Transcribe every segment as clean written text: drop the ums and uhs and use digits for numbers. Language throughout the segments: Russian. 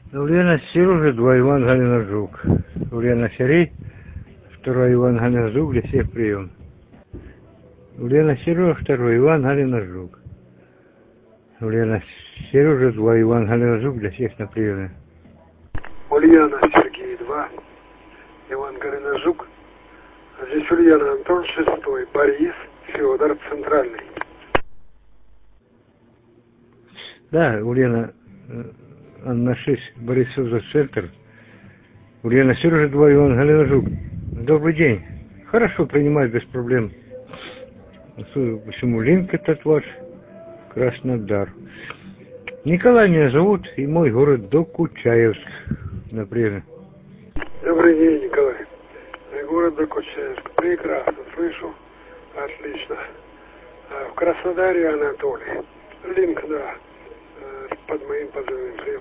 Ульяна Сережа, 2 Иван Галина Жук. Ульяна Серей, 2 Иван Галина Жук, для всех прием. Ульяна Сережа, 2 Иван Галина Жук. Ульяна Сережа, 2 Иван Галина Жук, для всех на приеме. Ульяна Сергей, 2 Иван Галина Жук. Здесь Ульяна Антон, 6 Борис, Федор, Центральный. Да, Ульяна Анна 6, Борис Федор, Центр. Ульяна Сережа, 2 Иван Галина Жук. Добрый день. Хорошо принимать без проблем. Почему линк этот ваш? Краснодар. Николай меня зовут, и мой город Докучаевск, например. Добрый день, Николай. Город Докучаевск. Прекрасно, слышу. Отлично. В Краснодаре Анатолий. Линк, да, под моим позывным прием.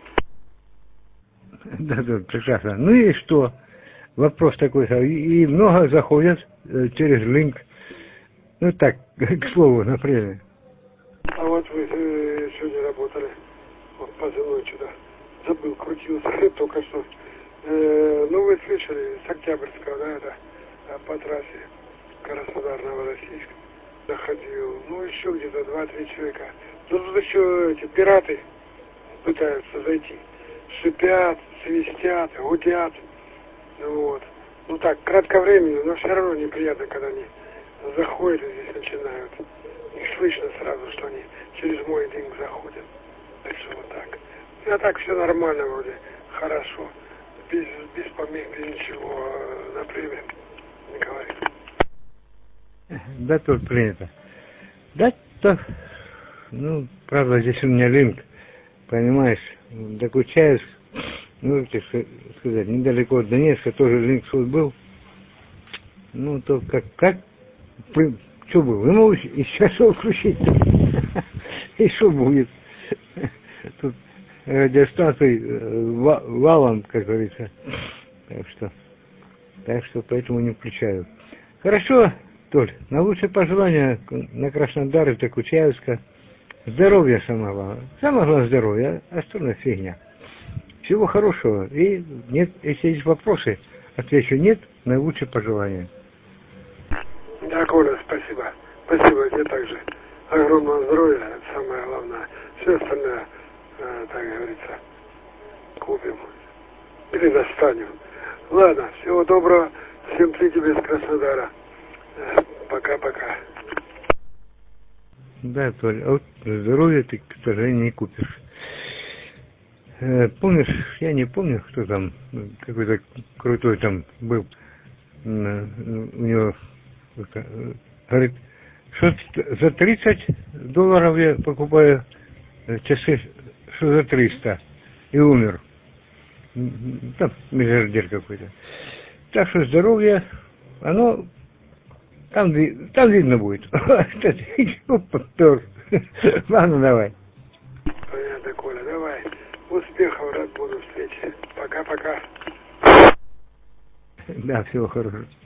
Да, прекрасно. Ну и что? Вопрос такой. И много заходят через линк. Ну так, к слову, например. А вот вы сегодня работали. Вот позывной что-то забыл, крутился только что. Ну вы слышали, с Октябрьского, да, это по трассе Краснодар-Новороссийск доходил. Ну еще где-то 2-3 человека. Ну тут еще эти пираты пытаются зайти. Шипят, свистят, гудят. Вот. Ну так, кратковременно, но все равно неприятно, когда они заходят и здесь начинают. Их слышно сразу, что они через мой линк заходят. Так что вот так. А так все нормально вроде, хорошо. Без помех, без ничего, например, Николай. Да, тут принято. Да, то, ну, правда, здесь у меня линк, понимаешь, Докучаевск, ну, так сказать, недалеко от Донецка, тоже линк свой был. Ну, то как, что было? Ну, и сейчас его включить. И что будет? Тут радиостанций валом, как говорится. Так что поэтому не включаю. Хорошо, Толь, на лучшие пожелания на Краснодар и Докучаевска. Здоровья самое главное. Самое главное здоровье, а остальное фигня. Всего хорошего. И нет, если есть вопросы, отвечу нет, наилучшие пожелания. Да, Коля, спасибо. Спасибо тебе также. Огромного здоровья, это самое главное. Все остальное, так говорится, купим. Или достанем. Ладно, всего доброго. Всем при тебе из Краснодара. Пока-пока. Да, Толь, а вот здоровье ты, к сожалению, не купишь. Помнишь, я не помню, кто там, какой-то крутой там был, у него, говорит, что за $30 я покупаю часы, что за 300, и умер. Там миллиардер какой-то. Так что здоровье, оно, там видно будет. Ладно, давай. Понятно, Коля, давай. Успехов, рад буду встрече. Пока-пока. Да, всего хорошего.